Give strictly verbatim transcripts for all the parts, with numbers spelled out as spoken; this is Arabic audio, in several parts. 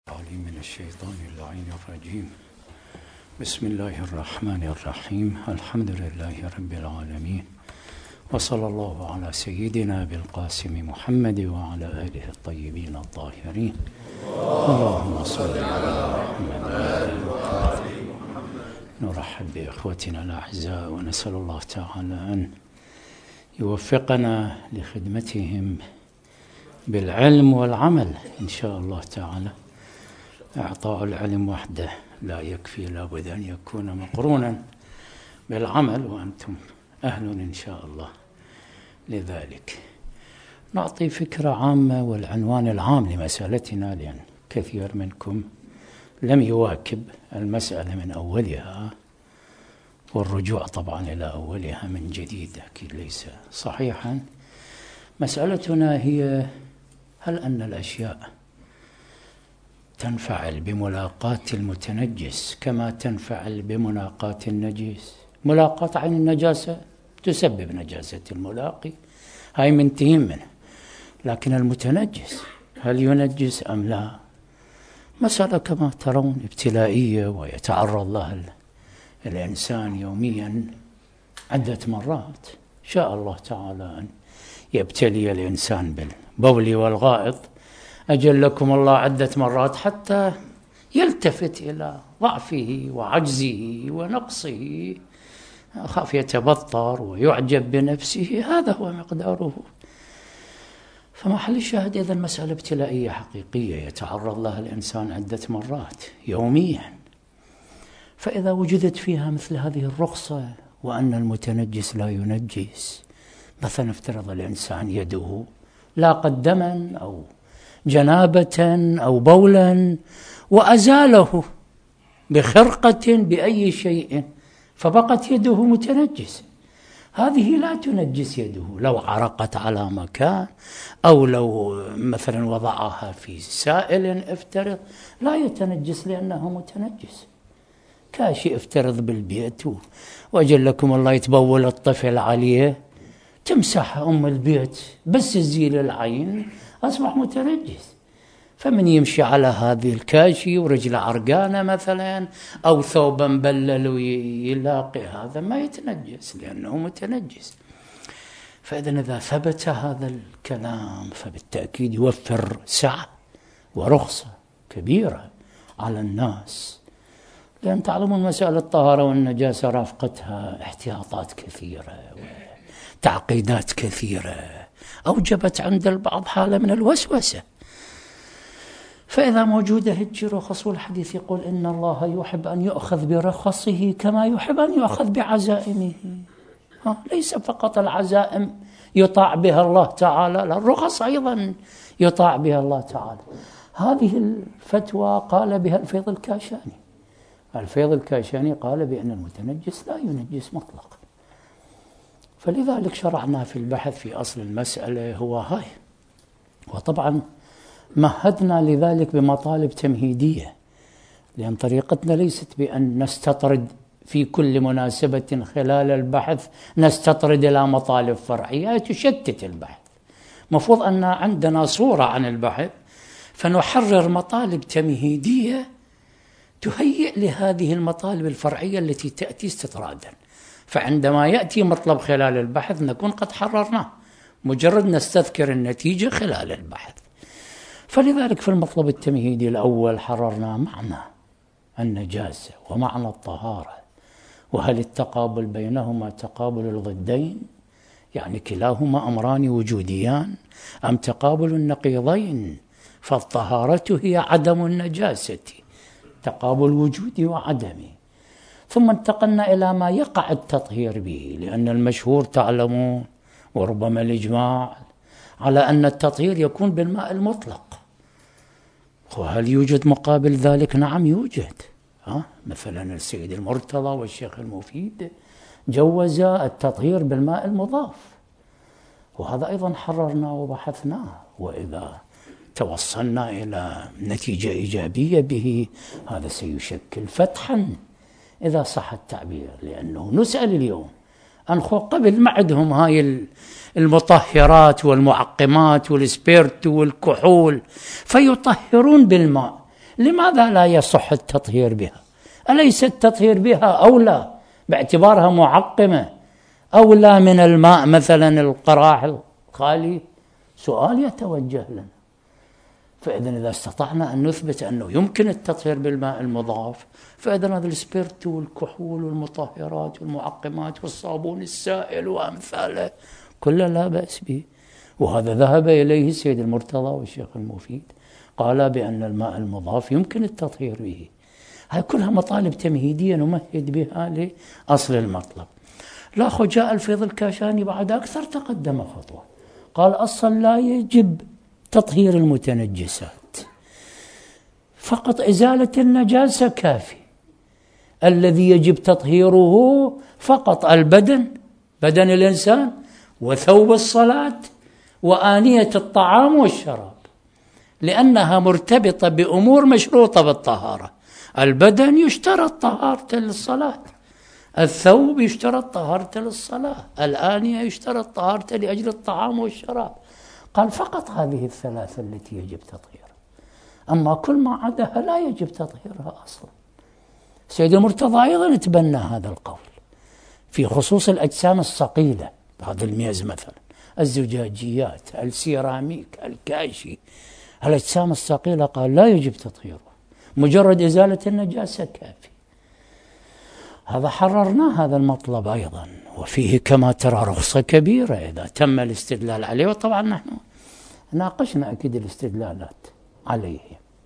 علي من الشيطان اللعين الرجيم. بسم الله الرحمن الرحيم. الحمد لله رب العالمين، وصلى الله على سيدنا بالقاسم محمد وعلى آله الطيبين الطاهرين. اللهم صل على محمد. نرحب بإخوتنا الأعزاء ونسأل الله تعالى أن يوفقنا لخدمتهم بالعلم والعمل إن شاء الله تعالى. إعطاء العلم وحده لا يكفي، لا بد أن يكون مقرونا بالعمل، وأنتم أهل إن شاء الله لذلك. نعطي فكرة عامة والعنوان العام لمسألتنا، لأن كثير منكم لم يواكب المسألة من أولها، والرجوع طبعا إلى أولها من جديد أكيد ليس صحيحا. مسألتنا هي: هل أن الأشياء تنفعل بملاقاة المتنجس كما تنفعل بملاقاة النجيس؟ ملاقاة عين النجاسة تسبب نجاسة الملاقي، هاي منتهين منه، لكن المتنجس هل ينجس أم لا؟ مسألة كما ترون ابتلائية، ويتعرض لها الإنسان يوميا عدة مرات. شاء الله تعالى أن يبتلي الإنسان بالبول والغائط، أجلكم الله عدة مرات، حتى يلتفت إلى ضعفه وعجزه ونقصه، خاف يتبطر ويعجب بنفسه، هذا هو مقداره. فمحل الشاهد إذا مسألة ابتلائية حقيقية يتعرض لها الإنسان عدة مرات يوميا. فإذا وجدت فيها مثل هذه الرخصة، وأن المتنجس لا ينجس، مثلا افترض الإنسان يده لاقت دما أو جنابة أو بولا وأزاله بخرقة بأي شيء، فبقت يده متنجسة، هذه لا تنجس يده. لو عرقت على مكان، أو لو مثلا وضعها في سائل افترض، لا يتنجس لأنه متنجس. كاشي افترض بالبيت وأجلكم الله يتبول الطفل عليه، تمسح أم البيت بس تزيل العين، أصبح متنجس. فمن يمشي على هذه الكاشي ورجله عرقانة مثلا، أو ثوبا مبلل ويلاقي، هذا ما يتنجس لأنه متنجس. فإذا إذا ثبت هذا الكلام فبالتأكيد يوفر سعة ورخصة كبيرة على الناس، لأن تعلمون مسألة الطهارة والنجاسة رافقتها احتياطات كثيرة وتعقيدات كثيرة، أوجبت عند البعض حالة من الوسوسة. فإذا موجودة هيك رخص، والحديث يقول إن الله يحب أن يؤخذ برخصه كما يحب أن يؤخذ بعزائمه. ليس فقط العزائم يطاع بها الله تعالى، الرخص أيضا يطاع بها الله تعالى. هذه الفتوى قال بها الفيض الكاشاني. الفيض الكاشاني قال بأن المتنجس لا ينجس مطلقا. فلذلك شرعنا في البحث في أصل المسألة هو هاي، وطبعا مهدنا لذلك بمطالب تمهيدية، لأن طريقتنا ليست بأن نستطرد في كل مناسبة خلال البحث، نستطرد إلى مطالب فرعية تشتت البحث. مفروض أن عندنا صورة عن البحث، فنحرر مطالب تمهيدية تهيئ لهذه المطالب الفرعية التي تأتي استطرادا. فعندما يأتي مطلب خلال البحث نكون قد حررناه، مجرد نستذكر النتيجة خلال البحث. فلذلك في المطلب التمهيدي الأول حررنا معنى النجاسة ومعنى الطهارة، وهل التقابل بينهما تقابل الضدين، يعني كلاهما أمران وجوديان، أم تقابل النقيضين؟ فالطهارة هي عدم النجاسة، تقابل وجودي وعدمي. ثم انتقلنا إلى ما يقع التطهير به، لأن المشهور تعلمون وربما الإجماع على أن التطهير يكون بالماء المطلق. وهل يوجد مقابل ذلك؟ نعم يوجد. ها؟ مثلا السيد المرتضى والشيخ المفيد جوز التطهير بالماء المضاف، وهذا أيضا حررنا وبحثناه. وإذا توصلنا إلى نتيجة إيجابية به، هذا سيشكل فتحا إذا صح التعبير، لأنه نسأل اليوم أنخو قبل ما عندهم هاي المطهرات والمعقمات والسبيرت والكحول، فيطهرون بالماء، لماذا لا يصح التطهير بها؟ أليس التطهير بها أولى باعتبارها معقمة أولى من الماء مثلا القراح الخالي؟ سؤال يتوجه لنا. فإذا إذا استطعنا أن نثبت أنه يمكن التطهير بالماء المضاف، فإذا هذا السبيرت والكحول والمطهرات والمعقمات والصابون السائل وأمثاله كلها لا بأس به. وهذا ذهب إليه السيد المرتضى والشيخ المفيد، قال بأن الماء المضاف يمكن التطهير به. هاي كلها مطالب تمهيدية نمهد بها لأصل المطلب. الأخ جاء الفيض الكاشاني بعد أكثر تقدم خطوة، قال أصلا لا يجب تطهير المتنجسات، فقط إزالة النجاسة كافي. الذي يجب تطهيره فقط البدن، بدن الإنسان، وثوب الصلاة، وآنية الطعام والشراب، لأنها مرتبطة بأمور مشروطة بالطهارة. البدن يشترط طهارة للصلاة، الثوب يشترط طهارة للصلاة، الآنية يشترط طهارة لأجل الطعام والشراب. قال فقط هذه الثلاثة التي يجب تطهيرها، أما كل ما عداها لا يجب تطهيرها أصلا. سيد المرتضى أيضا تبنى هذا القول في خصوص الأجسام الصقيلة، هذا الميز مثلا، الزجاجيات، السيراميك، الكاشي، الأجسام الثقيلة قال لا يجب تطهيره، مجرد إزالة النجاسة كافي. هذا حررنا هذا المطلب أيضا، وفيه كما ترى رخصة كبيرة إذا تم الاستدلال عليه. وطبعا نحن ناقشنا أكيد الاستدلالات عليه.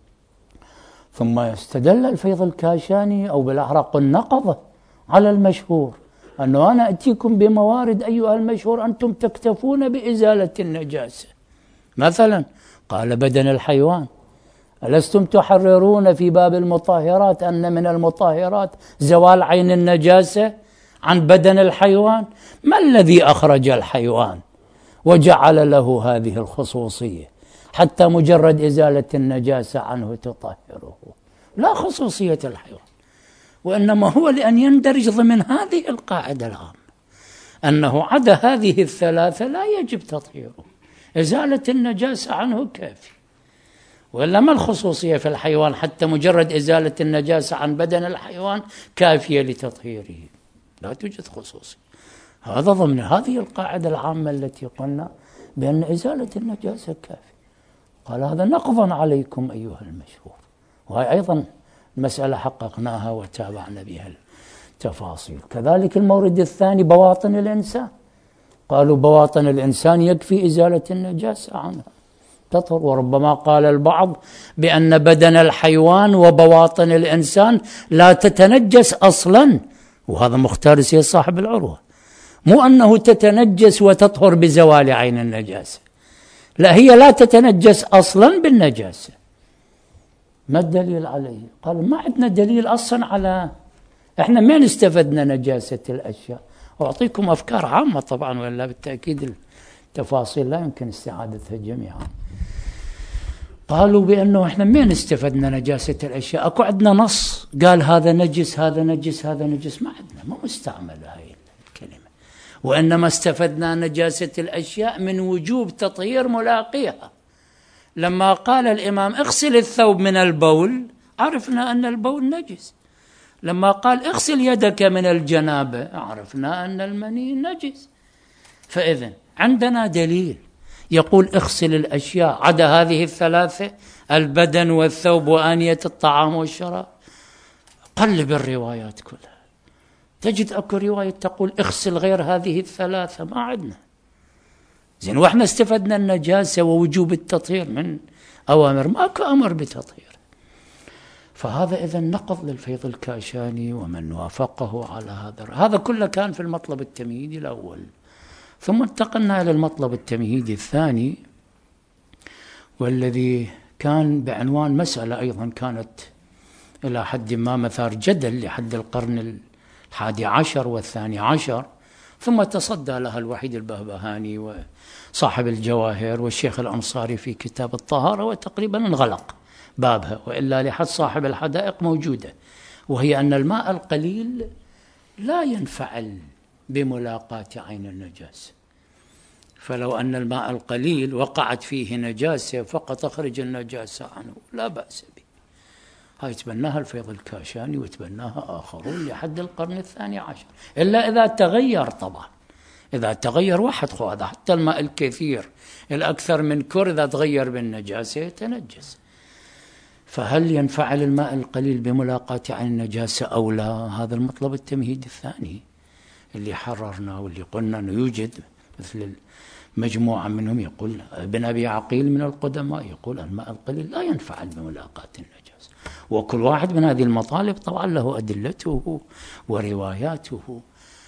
ثم استدل الفيض الكاشاني أو بالأحرى النقضة على المشهور، أنه أنا أتيكم بموارد أيها المشهور أنتم تكتفون بإزالة النجاسة. مثلا قال بدن الحيوان، ألستم تحررون في باب المطهرات أن من المطهرات زوال عين النجاسة عن بدن الحيوان؟ ما الذي أخرج الحيوان وجعل له هذه الخصوصية حتى مجرد إزالة النجاسة عنه تطهره؟ لا خصوصية الحيوان، وإنما هو لأن يندرج ضمن هذه القاعدة العامة أنه عدا هذه الثلاثة لا يجب تطهيره، إزالة النجاسة عنه كافي. وإلا ما الخصوصية في الحيوان حتى مجرد إزالة النجاسة عن بدن الحيوان كافية لتطهيره؟ لا توجد خصوصية. هذا ضمن هذه القاعدة العامة التي قلنا بأن إزالة النجاسة كافية. قال هذا نقضا عليكم أيها المشهور. وهي أيضا مسألة حققناها وتابعنا بها التفاصيل. كذلك المورد الثاني بواطن الإنسان، قالوا بواطن الإنسان يكفي إزالة النجاسة عنها تطهر. وربما قال البعض بأن بدن الحيوان وبواطن الإنسان لا تتنجس أصلا، وهذا مختار سيد صاحب العروة، مو أنه تتنجس وتطهر بزوال عين النجاسة، لا، هي لا تتنجس أصلا بالنجاسة. ما الدليل عليه؟ قال ما عندنا دليل أصلا على، احنا ما استفدنا نجاسة الأشياء. أعطيكم أفكار عامة طبعا، ولا بالتأكيد التفاصيل لا يمكن استعادتها جميعا. قالوا بأنه احنا ما استفدنا نجاسة الأشياء، أكو عندنا نص قال هذا نجس هذا نجس هذا نجس؟ ما عندنا، ما مستعمل هاي الكلمة. وإنما استفدنا نجاسة الأشياء من وجوب تطهير ملاقيها. لما قال الإمام اغسل الثوب من البول عرفنا أن البول نجس. لما قال اغسل يدك من الجنابة عرفنا أن المني نجس. فإذن عندنا دليل يقول اغسل الأشياء عدا هذه الثلاثة، البدن والثوب وآنية الطعام والشراب. قلب الروايات كلها تجد أكو رواية تقول اغسل غير هذه الثلاثة، ما عندنا. زين، واحنا استفدنا النجاسة ووجوب التطهير من أوامر، ماكو أمر بتطهير. فهذا إذن نقض للفيض الكاشاني ومن وافقه على هذا. هذا كله كان في المطلب التمهيدي الأول. ثم انتقلنا إلى المطلب التمهيدي الثاني، والذي كان بعنوان مسألة أيضا كانت إلى حد ما مثار جدل لحد القرن الحادي عشر والثاني عشر، ثم تصدى لها الوحيد البهبهاني وصاحب الجواهر والشيخ الأنصاري في كتاب الطهارة، وتقريبا انغلق بابها، وإلا لحد صاحب الحدائق موجودة، وهي أن الماء القليل لا ينفعل بملاقاة عين النجاسة. فلو أن الماء القليل وقعت فيه نجاسة فقط أخرج النجاسة عنه لا بأس به. هاي تبناها الفيض الكاشاني وتبناها آخرون لحد القرن الثاني عشر، إلا إذا تغير طبعا. إذا تغير واحد خو هذا حتى الماء الكثير الأكثر من كر إذا تغير بالنجاسة يتنجس. فهل ينفعل الماء القليل بملاقاة عن النجاسة أو لا؟ هذا المطلب التمهيدي الثاني اللي حررناه، واللي قلنا أنه يوجد مثل مجموعة منهم يقول ابن أبي عقيل من القدماء يقول الماء القليل لا ينفعل بملاقاة النجاسة. وكل واحد من هذه المطالب طبعا له أدلته ورواياته،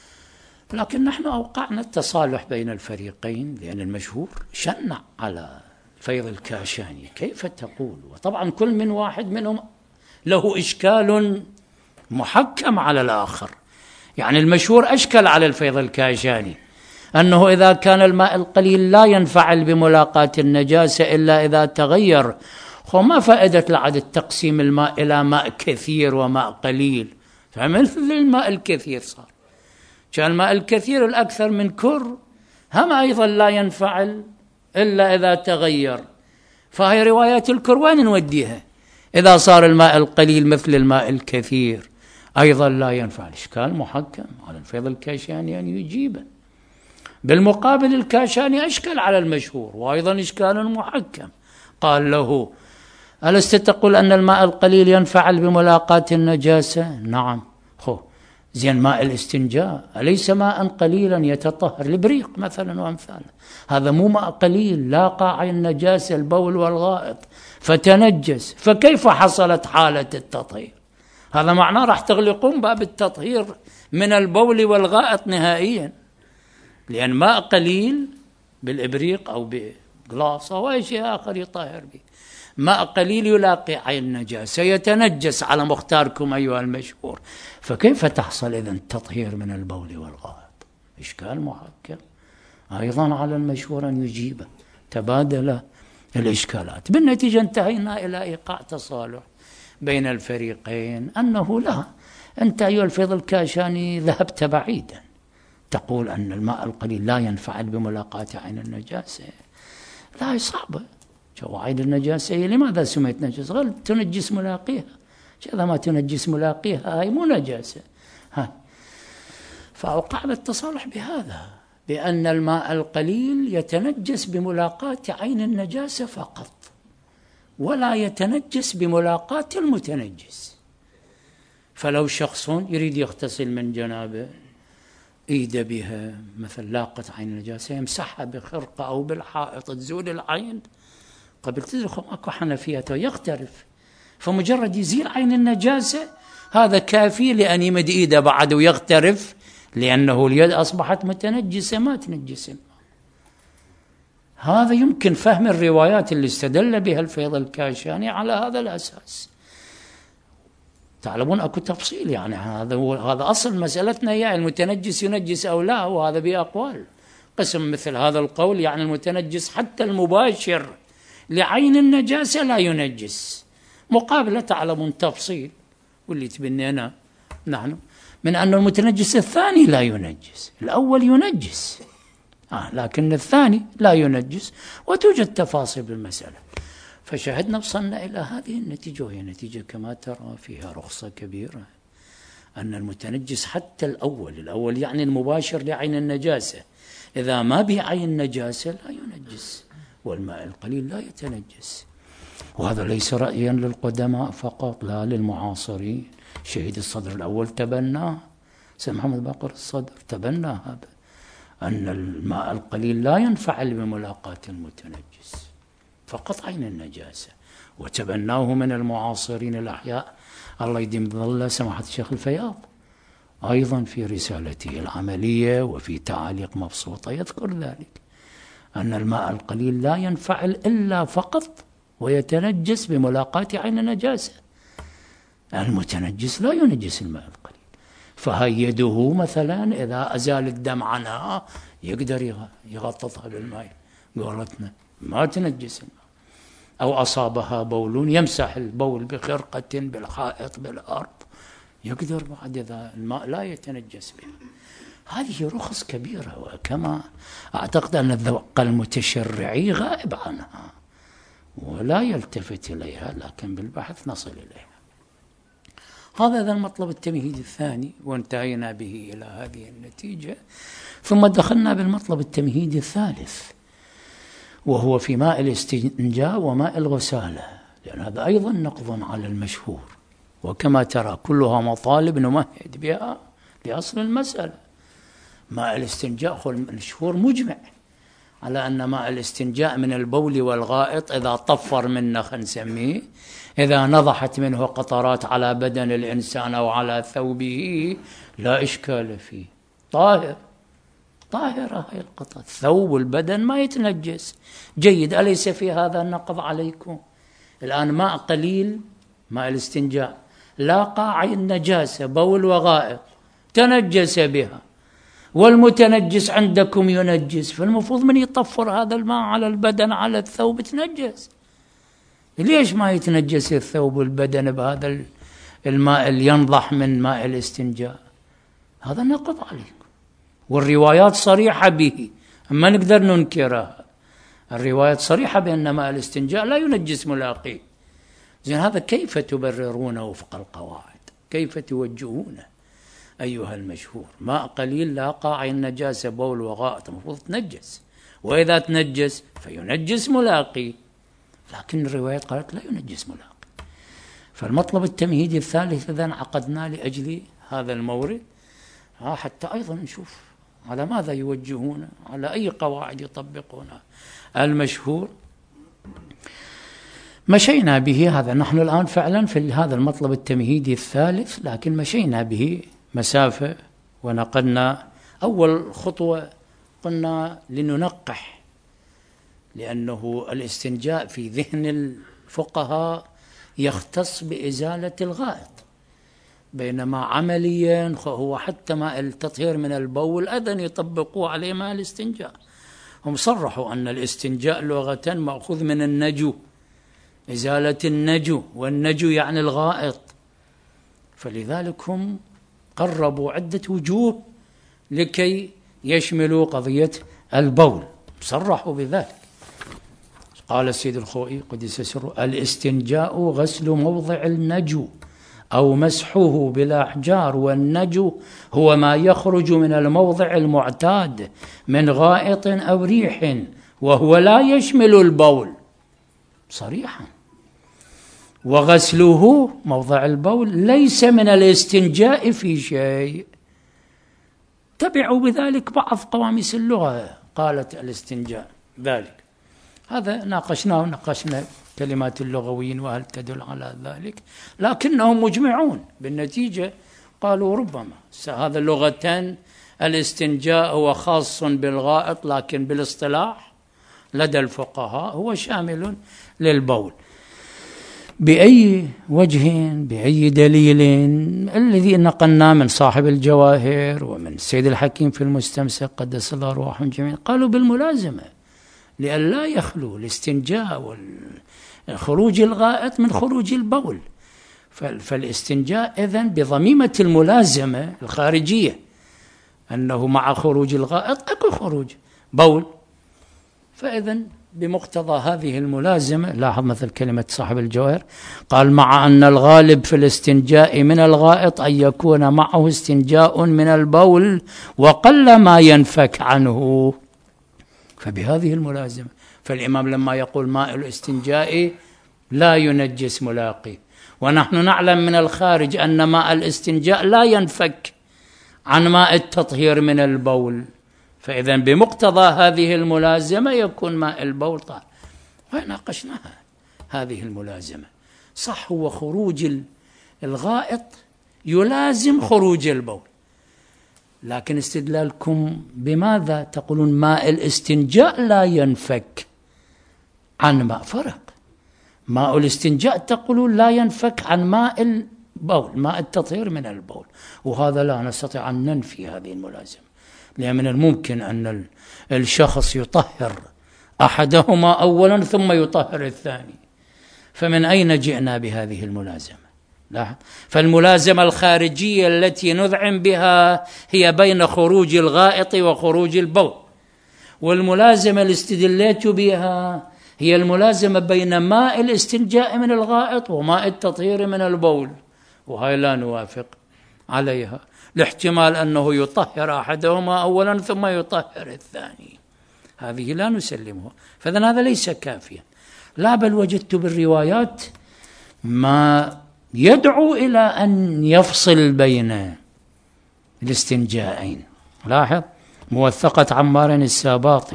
لكن نحن أوقعنا التصالح بين الفريقين، لأن المشهور شنع على الفيض الكاشاني كيف تقول، وطبعا كل من واحد منهم له إشكال محكم على الآخر. يعني المشهور أشكل على الفيض الكاشاني أنه إذا كان الماء القليل لا ينفعل بملاقاة النجاسة إلا إذا تغير، وما فائدة لعد تقسيم الماء إلى ماء كثير وماء قليل؟ فمثل الماء الكثير صار، كان الماء الكثير الأكثر من كر هم أيضا لا ينفعل إلا إذا تغير. فهي روايات الكر وين نوديها إذا صار الماء القليل مثل الماء الكثير أيضا لا ينفع؟ إشكال محكم على الفيض الكاشاني أن يجيبه. بالمقابل الكاشاني أشكل على المشهور وأيضا إشكال محكم، قال له ألست تقول أن الماء القليل ينفعل بملاقاة النجاسة؟ نعم. خو زين ماء الاستنجاء أليس ماء قليلا يتطهر؟ البريق مثلا وأمثاله، هذا مو ماء قليل لاقى عين النجاسة البول والغائط فتنجس، فكيف حصلت حالة التطهير؟ هذا معناه راح تغلقون باب التطهير من البول والغائط نهائيا، لأن ماء قليل بالإبريق أو بقلاص أو أي شيء آخر يطهر به، ماء قليل يلاقي عين النجاسة يتنجس على مختاركم أيها المشهور، فكيف تحصل إذن التطهير من البول والغائط؟ إشكال محكم أيضا على المشهور أن يجيبه. تبادل الإشكالات، بالنتيجة انتهينا إلى إيقاع تصالح بين الفريقين أنه لا، أنت أيها الفيض الكاشاني ذهبت بعيدا، تقول أن الماء القليل لا ينفعل بملاقاة عين النجاسة. لا، صعبة. شو عين النجاسة لماذا سميت نجاسة؟ غير تنجس ملاقيها، إذا ما تنجس ملاقيها هاي مو نجاسة. ها فأوقعنا التصالح بهذا، بأن الماء القليل يتنجس بملاقاة عين النجاسة فقط، ولا يتنجس بملاقاة المتنجس. فلو شخص يريد يغتسل من جنابه إيد بها مثل لاقت عين النجاسة يمسحها بخرقة أو بالحائط تزول العين، قبل تدرخ أكو حنفية يغترف، فمجرد يزيل عين النجاسة هذا كافي لأن يمد إيده بعد ويغترف، لأنه اليد أصبحت متنجسة ما تنجس الماء. هذا يمكن فهم الروايات اللي استدل بها الفيض الكاشاني على هذا الأساس. تعلمون أكو تفصيل، يعني هذا هو هذا أصل مسألتنا، يعني المتنجس ينجس أو لا، وهذا بأقوال. قسم مثل هذا القول يعني المتنجس حتى المباشر لعين النجاسة لا ينجس، مقابلة تعلمون تفصيل واللي تبنينا نحن من أن المتنجس الثاني لا ينجس، الأول ينجس آه لكن الثاني لا ينجس، وتوجد تفاصيل بالمسألة. فشاهدنا وصلنا إلى هذه النتيجة، وهي نتيجة كما ترى فيها رخصة كبيرة، أن المتنجس حتى الأول الأول يعني المباشر لعين النجاسة إذا ما بعين نجاسة لا ينجس، والماء القليل لا يتنجس. وهذا ليس رأيا للقدماء فقط، لا للمعاصرين. شهيد الصدر الأول تبناه، سيد محمد باقر الصدر تبنى هذا، أن الماء القليل لا ينفعل بملاقاة المتنجس فقط عين النجاسة، وتبناه من المعاصرين الأحياء الله يديم ظله سماحة الشيخ الفياض أيضا في رسالته العملية وفي تعاليق مبسوطة يذكر ذلك، أن الماء القليل لا ينفعل إلا فقط ويتنجس بملاقاة عين النجاسة، المتنجس لا ينجس الماء القليل. فهي يده مثلا إذا أزال الدم عنها يقدر يغططها بالماء، قولتنا ما تنجس الماء. أو أصابها بول يمسح البول بخرقة بالحائط بالأرض، يقدر بعد إذا الماء لا يتنجس به. هذه رخص كبيرة، وكما أعتقد أن الذوق المتشرعي غائب عنها ولا يلتفت إليها، لكن بالبحث نصل إليها. هذا إذا المطلب التمهيدي الثاني، وانتهينا به إلى هذه النتيجة. ثم دخلنا بالمطلب التمهيدي الثالث، وهو في ماء الاستنجاء وماء الغسالة، لأن هذا أيضا نقض على المشهور، وكما ترى كلها مطالب نمهد بها لأصل المسألة. ماء الاستنجاء المشهور مجمع على أن ماء الاستنجاء من البول والغائط إذا طفر منه خلينا نسميه، إذا نضحت منه قطرات على بدن الإنسان أو على ثوبه لا إشكال فيه، طاهر طاهرة هاي القطرات، ثوب والبدن ما يتنجس. جيد، أليس في هذا النقض عليكم؟ الآن ماء قليل ماء الاستنجاء لاقى عين نجاسة بول وغائط تنجس بها، والمتنجس عندكم ينجس، فالمفروض من يطفر هذا الماء على البدن على الثوب تنجس. ليش ما يتنجس الثوب والبدن بهذا الماء اللي ينضح من ماء الاستنجاء؟ هذا نقض عليكم، والروايات صريحة به، ما نقدر ننكرها. الروايات صريحة بأن ماء الاستنجاء لا ينجس ملاقيه. زين، هذا كيف تبررونه وفق القواعد؟ كيف توجهونه أيها المشهور؟ ماء قليل لاقى عين نجاسة بول وغائط المفروض تنجس، وإذا تنجس فينجس ملاقي، لكن الروايات قالت لا ينجس ملاقي. فالمطلب التمهيدي الثالث إذن عقدنا لأجل هذا المورد، حتى أيضا نشوف على ماذا يوجهون، على أي قواعد يطبقونها. المشهور مشينا به، هذا نحن الآن فعلا في هذا المطلب التمهيدي الثالث، لكن مشينا به مسافة ونقلنا. أول خطوة قلنا لننقح، لأنه الاستنجاء في ذهن الفقهاء يختص بإزالة الغائط، بينما عمليا هو حتى ماء التطهير من البول أيضا يطبقوا عليه ماء الاستنجاء. هم صرحوا أن الاستنجاء لغة مأخوذ من النجو، إزالة النجو، والنجو يعني الغائط، فلذلك هم قربوا عدة وجوه لكي يشملوا قضية البول، صرحوا بذلك. قال السيد الخوئي قدس سره: الاستنجاء غسل موضع النجو أو مسحه بالأحجار، والنجو هو ما يخرج من الموضع المعتاد من غائط أو ريح، وهو لا يشمل البول صريحا. وغسله موضع البول ليس من الاستنجاء في شيء. تبعوا بذلك بعض قواميس اللغة قالت الاستنجاء ذلك، هذا ناقشناه وناقشنا كلمات اللغويين وهل تدل على ذلك، لكنهم مجمعون بالنتيجة قالوا ربما هذا لغتان الاستنجاء هو خاص بالغائط، لكن بالاصطلاح لدى الفقهاء هو شامل للبول. بأي وجه بأي دليل الذي نقلنا من صاحب الجواهر ومن السيد الحكيم في المستمسك قدس الله روحهم جميعا؟ قالوا بالملازمة، لأن لا يخلو الاستنجاء والخروج الغائط من خروج البول، فالاستنجاء إذن بضميمة الملازمة الخارجية، أنه مع خروج الغائط أكو خروج بول، فإذن بمقتضى هذه الملازمة. لاحظ مثل كلمة صاحب الجواهر قال: مع أن الغالب في الاستنجاء من الغائط أن يكون معه استنجاء من البول وقل ما ينفك عنه. فبهذه الملازمة، فالإمام لما يقول ماء الاستنجاء لا ينجس ملاقي، ونحن نعلم من الخارج أن ماء الاستنجاء لا ينفك عن ماء التطهير من البول، فإذا بمقتضى هذه الملازمة يكون ماء البول طاهر. وناقشناها هذه الملازمة. صح، هو خروج الغائط يلازم خروج البول، لكن استدلالكم بماذا تقولون ماء الاستنجاء لا ينفك عن ماء؟ فرق. ماء الاستنجاء تقولون لا ينفك عن ماء البول، ماء التطهير من البول، وهذا لا نستطيع أن ننفي هذه الملازمة، لأن من الممكن أن الشخص يطهر أحدهما أولا ثم يطهر الثاني، فمن أين جئنا بهذه الملازمة؟ لا. فالملازمة الخارجية التي نذعن بها هي بين خروج الغائط وخروج البول، والملازمة اللي استدليت بها هي الملازمة بين ماء الاستنجاء من الغائط وماء التطهير من البول، وهاي لا نوافق عليها، لاحتمال أنه يطهر أحدهما أولا ثم يطهر الثاني، هذه لا نسلمها. فإذن هذا ليس كافيا. لا، بل وجدت بالروايات ما يدعو إلى أن يفصل بين الاستنجاءين. لاحظ موثقة عمار الساباطي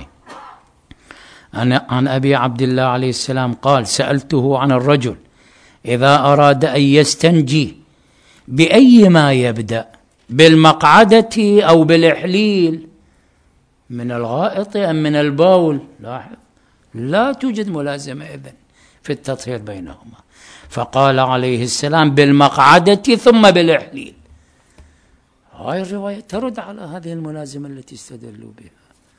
عن أبي عبد الله عليه السلام قال: سألته عن الرجل إذا أراد أن يستنجي بأي ما يبدأ، بالمقعدة أو بالإحليل، من الغائط أم من البول؟ لاحظ لا توجد ملازمة إذن في التطهير بينهما، فقال عليه السلام: بالمقعدة ثم بالإحليل. هاي الرواية ترد على هذه الملازمة التي استدلوا بها،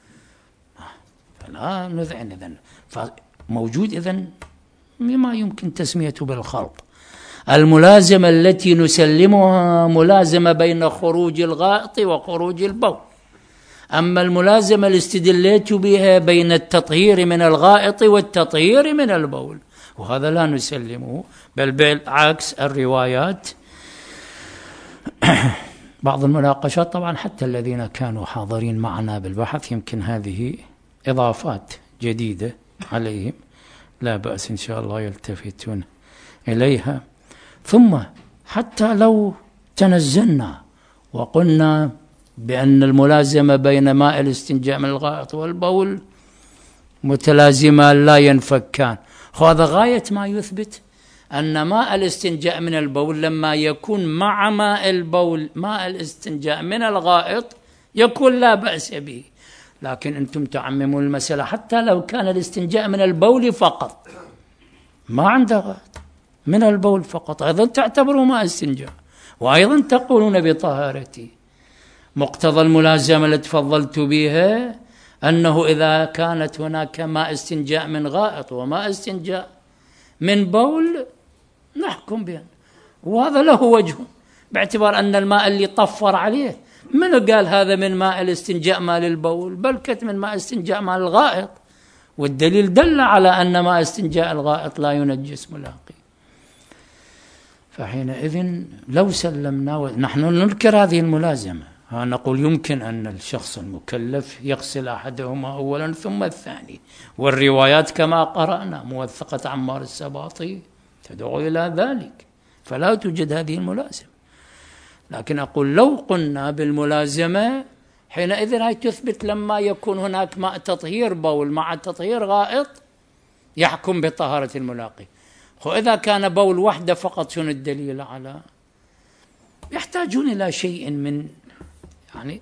فلا نذعن إذن. فموجود إذن مما يمكن تسميته بالخلط. الملازمة التي نسلمها ملازمة بين خروج الغائط وخروج البول، أما الملازمة اللي استدليت بها بين التطهير من الغائط والتطهير من البول، وهذا لا نسلمه، بل بالعكس الروايات بعض المناقشات طبعا حتى الذين كانوا حاضرين معنا بالبحث يمكن هذه إضافات جديدة عليهم، لا بأس إن شاء الله يلتفتون إليها. ثم حتى لو تنزلنا وقلنا بأن الملازمة بين ماء الاستنجاء من الغائط والبول متلازمة لا ينفكان، هذا غاية ما يثبت أن ماء الاستنجاء من البول لما يكون مع ماء البول ماء الاستنجاء من الغائط يكون لا بأس به. لكن أنتم تعممون المسألة، حتى لو كان الاستنجاء من البول فقط ما عنده غائط، من البول فقط، أيضا تعتبروا ماء استنجاء، وأيضا تقولون بطهارته. مقتضى الملازمة التي تفضلت بها أنه إذا كانت هناك ماء استنجاء من غائط وماء استنجاء من بول نحكم بها، وهذا له وجه، باعتبار أن الماء اللي طفر عليه من قال هذا من ماء الاستنجاء مال البول، بل كت من ماء استنجاء مال الغائط، والدليل دل على أن ماء استنجاء الغائط لا ينجس ملاقي. فحينئذ لو سلمنا ونحن ننكر هذه الملازمة، نقول يمكن أن الشخص المكلف يغسل أحدهما أولا ثم الثاني، والروايات كما قرأنا موثقة عمار السباطي تدعو إلى ذلك، فلا توجد هذه الملازمة. لكن أقول لو قلنا بالملازمة حينئذ هي تثبت لما يكون هناك ماء تطهير بول مع تطهير غائط يحكم بطهارة الملاقي. وإذا كان بول وحده فقط شنو الدليل على؟ يحتاجون إلى شيء من يعني،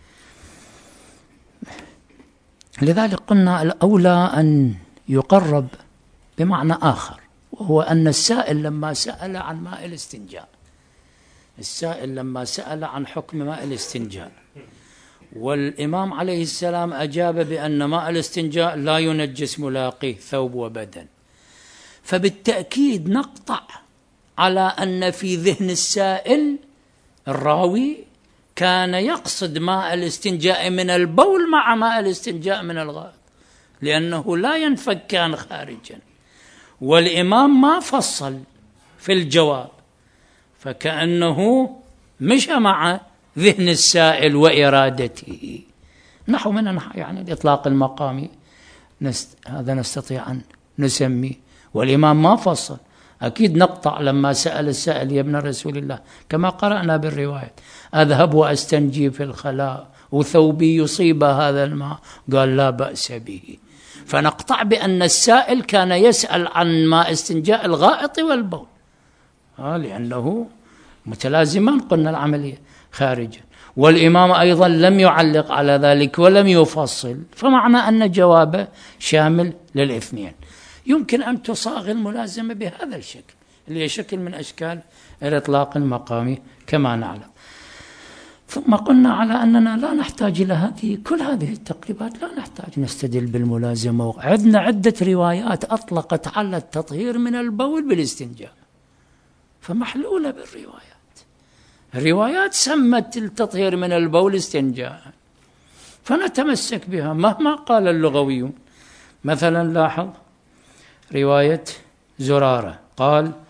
لذلك قلنا الأولى أن يقرب بمعنى آخر، وهو أن السائل لما سأل عن ماء الاستنجاء، السائل لما سأل عن حكم ماء الاستنجاء، والإمام عليه السلام أجاب بأن ماء الاستنجاء لا ينجس ملاقيه ثوب وبدن، فبالتأكيد نقطع على أن في ذهن السائل الراوي كان يقصد ماء الاستنجاء من البول مع ماء الاستنجاء من الغائط، لأنه لا ينفكان خارجا، والإمام ما فصل في الجواب، فكأنه مشى مع ذهن السائل وإرادته، نحو من يعني الإطلاق المقامي نست... هذا نستطيع أن نسميه، والإمام ما فصل. أكيد نقطع لما سأل السائل يا ابن رسول الله كما قرأنا بالرواية: أذهب وأستنجي في الخلاء وثوبي يصيب هذا الماء، قال لا بأس به، فنقطع بأن السائل كان يسأل عن ماء استنجاء الغائط والبول، آه لأنه متلازمان قلنا العملية خارجا، والإمام أيضا لم يعلق على ذلك ولم يفصل، فمعنى أن جوابه شامل للاثنين. يمكن أن تصاغ الملازمة بهذا الشكل اللي هي شكل من أشكال الإطلاق المقامي كما نعلم. ثم قلنا على أننا لا نحتاج إلى هذه كل هذه التقريبات، لا نحتاج نستدل بالملازمة. عندنا عدة روايات أطلقت على التطهير من البول بالاستنجاء، فمحلولة بالروايات، الروايات سمت التطهير من البول استنجاء، فنتمسك بها مهما قال اللغويون. مثلا لاحظ رواية زرارة قال: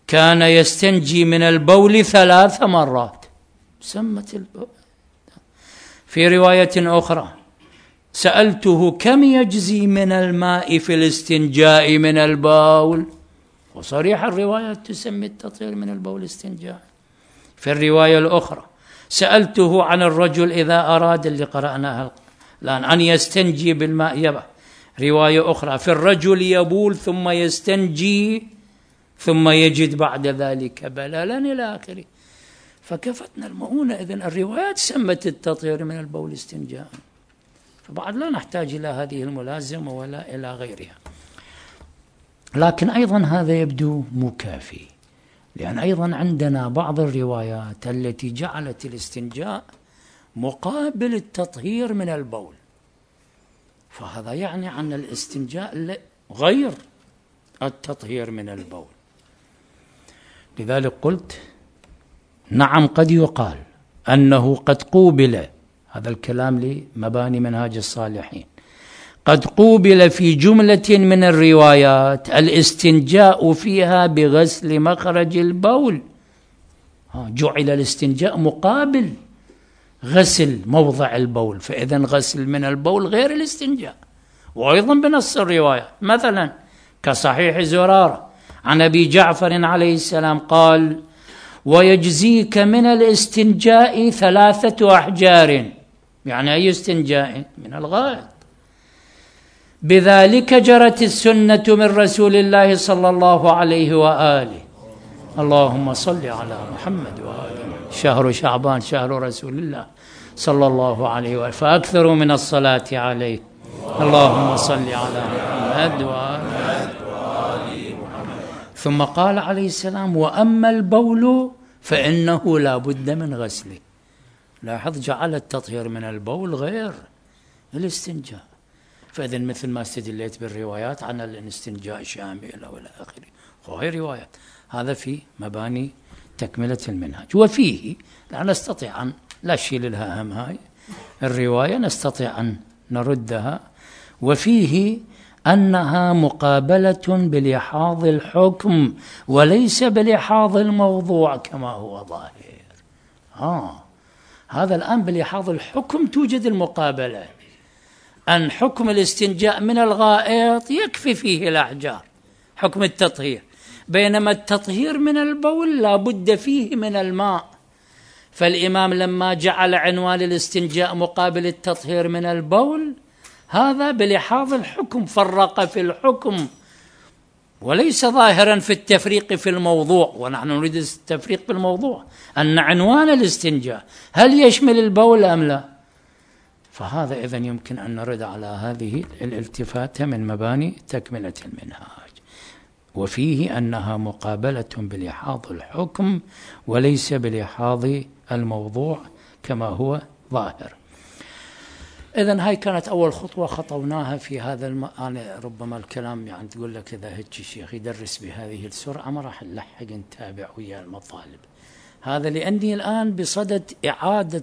كان يستنجي من البول ثلاث مرات سمت البول. في رواية أخرى سألته كم يجزي من الماء في الاستنجاء من البول، وصريح الرواية تسمي التطهير من البول استنجاء. في الرواية الأخرى سألته عن الرجل إذا أراد، اللي قرأناها الآن، أن يستنجي بالماء يبع. رواية أخرى في الرجل يبول ثم يستنجي ثم يجد بعد ذلك بلالا إلى آخره. فكفتنا المؤونة. إذن الروايات سمت التطهير من البول استنجاء، فبعد لا نحتاج إلى هذه الملازمة ولا إلى غيرها. لكن أيضا هذا يبدو مكافي، لأن أيضا عندنا بعض الروايات التي جعلت الاستنجاء مقابل التطهير من البول، فهذا يعني أن الاستنجاء غير التطهير من البول. لذلك قلت نعم قد يقال أنه قد قوبل، هذا الكلام لمباني منهاج الصالحين، قد قوبل في جملة من الروايات الاستنجاء فيها بغسل مخرج البول، جعل الاستنجاء مقابل غسل موضع البول، فإذا غسل من البول غير الاستنجاء. وأيضا بنص الرواية مثلا كصحيح زرارة عن أبي جعفر عليه السلام قال: ويجزيك من الاستنجاء ثلاثة أحجار، يعني أي استنجاء؟ من الغائط. بذلك جرت السنة من رسول الله صلى الله عليه وآله. اللهم صل على محمد وآله. شهر شعبان شهر رسول الله صلى الله عليه وآله، فأكثروا من الصلاة عليه. اللهم صل على محمد وآله. ثم قال عليه السلام: وأما البول فإنه لا بد من غسله. لاحظ جعل التطهير من البول غير الاستنجاء. فإذا مثل ما استدليت بالروايات عن الاستنجاء شامل وإلى آخره وهي روايات، هذا في مباني تكملة المنهج. وفيه لا نستطيع أن لا شيء لها أهم هاي الرواية نستطيع أن نردها. وفيه أنها مقابلة بلحاظ الحكم وليس بلحاظ الموضوع كما هو ظاهر. آه هذا الآن بلحاظ الحكم توجد المقابلة، أن حكم الاستنجاء من الغائط يكفي فيه الأحجار حكم التطهير، بينما التطهير من البول لا بد فيه من الماء. فالإمام لما جعل عنوان الاستنجاء مقابل التطهير من البول هذا بلحاظ الحكم، فرق في الحكم وليس ظاهرا في التفريق في الموضوع، ونحن نريد التفريق في الموضوع أن عنوان الاستنجاء هل يشمل البول أم لا. فهذا إذن يمكن أن نرد على هذه الالتفاتة من مباني تكملة المنهاج. وفيه أنها مقابلة بلحاظ الحكم وليس بلحاظ الموضوع كما هو ظاهر. إذن هاي كانت أول خطوة خطوناها في هذا الم... أنا ربما الكلام يعني تقول لك إذا هيك شيخ يدرس بهذه السرعة ما راح نلحق نتابع ويا المطالب. هذا لأني الآن بصدد إعادة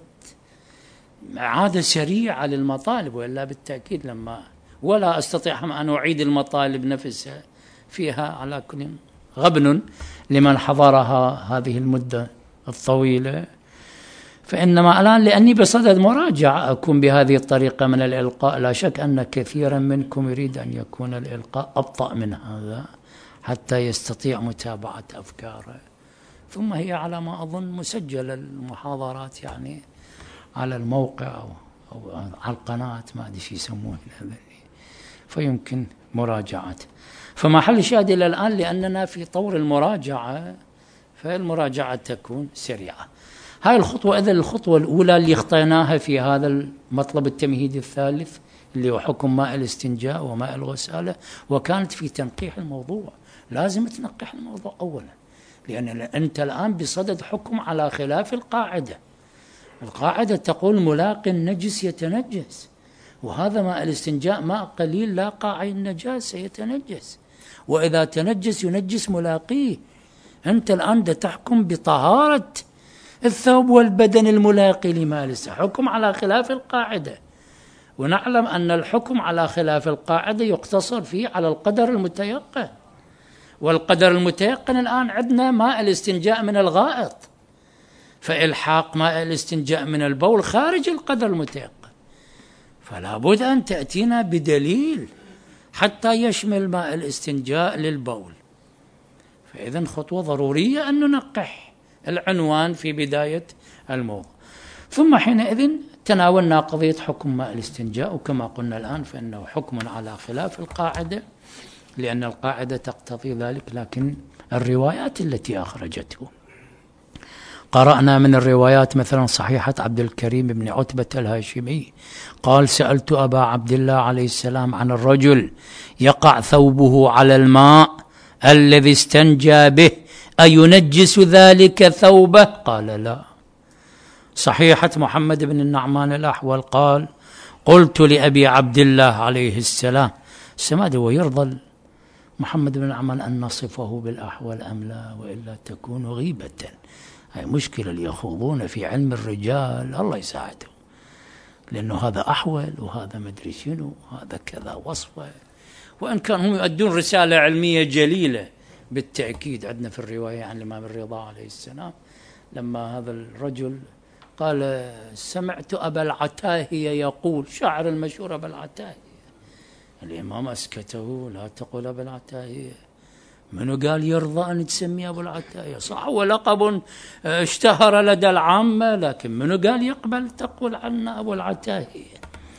إعادة سريعة للمطالب، وإلا بالتأكيد لما ولا أستطيع أن أعيد المطالب نفسها فيها على كل غبن لمن حضرها هذه المدة الطويلة. فإنما الآن لأني بصدد مراجعة أكون بهذه الطريقة من الإلقاء. لا شك أن كثيرا منكم يريد أن يكون الإلقاء أبطأ من هذا حتى يستطيع متابعة أفكاره. ثم هي على ما أظن مسجلة المحاضرات يعني على الموقع أو, أو على القناة، ما أدري شو يسمونه هذا، فيمكن مراجعته. فمحل شاهد إلى الآن لأننا في طور المراجعة، فالمراجعة تكون سريعة. هاي الخطوة إذا الخطوة الأولى اللي اخطيناها في هذا المطلب التمهيدي الثالث اللي هو حكم ماء الاستنجاء وماء الغسالة، وكانت في تنقيح الموضوع. لازم تنقح الموضوع أولا، لأن أنت الآن بصدد حكم على خلاف القاعدة. القاعدة تقول ملاقي النجس يتنجس، وهذا ماء الاستنجاء ماء قليل لا قاعي النجاسة يتنجس، وإذا تنجس ينجس ملاقيه. أنت الآن تحكم بطهارة الثوب والبدن الملاقي لماء، حكم على خلاف القاعدة. ونعلم أن الحكم على خلاف القاعدة يقتصر فيه على القدر المتيقن، والقدر المتيقن الآن عندنا ماء الاستنجاء من الغائط، فإلحاق ماء الاستنجاء من البول خارج القدر المتيقن، فلا بد أن تأتينا بدليل حتى يشمل ماء الاستنجاء للبول. فإذن خطوة ضرورية أن ننقح العنوان في بداية الموضوع. ثم حينئذ تناولنا قضية حكم ماء الاستنجاء، وكما قلنا الآن فإنه حكم على خلاف القاعدة، لأن القاعدة تقتضي ذلك، لكن الروايات التي أخرجته قرأنا من الروايات مثلا صحيحة عبد الكريم بن عتبة الهاشمي قال: سألت أبا عبد الله عليه السلام عن الرجل يقع ثوبه على الماء الذي استنجى به أينجس ذلك ثوبه؟ قال: لا. صحيحة محمد بن النعمان الأحول قال: قلت لأبي عبد الله عليه السلام، السماد ويرضى محمد بن النعمان أن نصفه بالأحول أم لا، وإلا تكون غيبة. هاي مشكلة اللي يخوضون في علم الرجال، الله يساعده، لأنه هذا أحول وهذا مدري شنو وهذا كذا وصفه، وإن كانوا هم يؤدون رسالة علمية جليلة بالتأكيد. عندنا في الرواية عن الإمام الرضا عليه السلام لما هذا الرجل قال: سمعت أبا العتاهية يقول، شاعر المشهور أبا العتاهية، الإمام أسكته: لا تقول أبا العتاهية. منو قال يرضى أن تسمي أبو العتاهية؟ صح، هو لقب اشتهر لدى العامة، لكن منو قال يقبل تقول عنا أبو العتاهية؟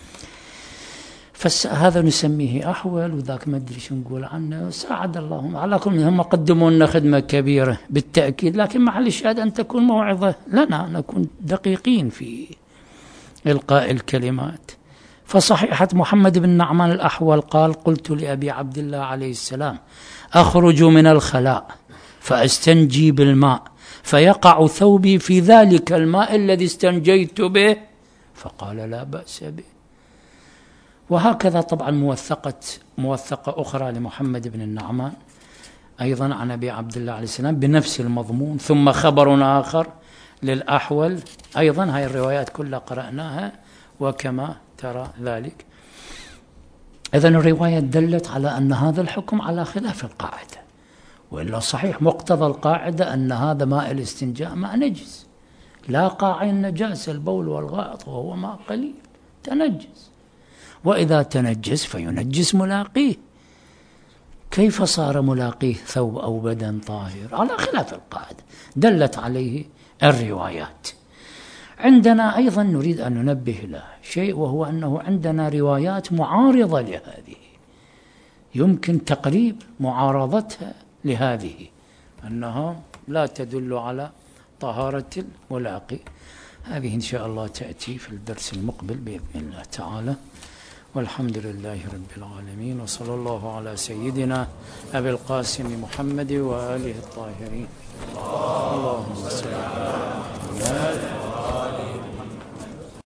فهذا نسميه أحول، وذاك ما أدري شو نقول عنه. ساعد الله على كل، هم قدموا لنا خدمة كبيرة بالتأكيد، لكن محل الشهادة أن تكون موعظة لنا، نكون دقيقين في إلقاء الكلمات. فصحيحة محمد بن نعمان الأحول قال: قلت لأبي عبد الله عليه السلام: أخرج من الخلاء فأستنجي بالماء فيقع ثوبي في ذلك الماء الذي استنجيت به؟ فقال: لا بأس به. وهكذا طبعا موثقة موثقة أخرى لمحمد بن النعمان أيضا عن أبي عبد الله عليه السلام بنفس المضمون، ثم خبر آخر للأحول أيضا. هاي الروايات كلها قرأناها وكما ترى ذلك. إذن الرواية دلت على أن هذا الحكم على خلاف القاعدة، وإلا صحيح مقتضى القاعدة أن هذا ماء الاستنجاء ماء نجس، لا قاعي النجاسة البول والغائط، وهو ماء قليل تنجس، وإذا تنجس فينجس ملاقيه. كيف صار ملاقيه ثوب أو بدن طاهر؟ على خلاف القاعدة، دلت عليه الروايات. عندنا أيضا نريد أن ننبه له شيء، وهو أنه عندنا روايات معارضة لهذه، يمكن تقريب معارضتها لهذه، أنها لا تدل على طهارة الملاقي. هذه إن شاء الله تأتي في الدرس المقبل بإذن الله تعالى، والحمد لله رب العالمين، وصلى الله على سيدنا أبي القاسم محمد وآله الطاهرين. اللهم صل على محمد.